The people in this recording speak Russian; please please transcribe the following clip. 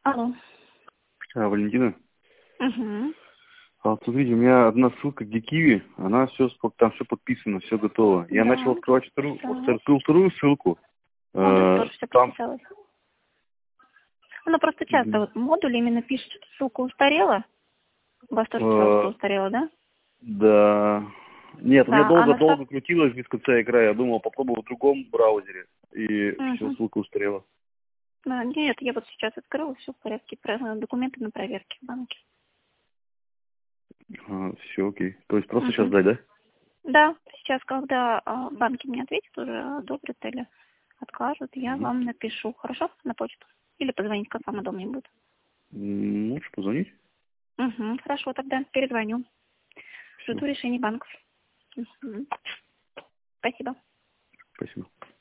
Алло. Валентина. Угу. Смотрите, у меня одна ссылка, где Киви, она все, там все подписано, все готово. Я начал Да. открывать открыл вторую ссылку. Модуль тоже все Там, подписалось. Она просто часто вот модуль именно пишет, что ссылка устарела. У вас тоже ссылка устарела, да? да. Нет, у меня Да, а на долго крутилась без конца игра. Я думал, попробую в другом браузере. И все, Угу. ссылка устарела. Да, нет, я вот сейчас открыла, все в порядке. Документы на проверке в банке. Все, окей. То есть просто сейчас Угу. ждать, да? Да, сейчас, когда банки мне ответят, уже одобрят или откажут, я Угу. вам напишу, хорошо, на почту. Или позвонить, как вам удобнее будет. Можешь позвонить? Угу, хорошо, тогда перезвоню. Все, Жду решений банков. Угу. Спасибо. спасибо.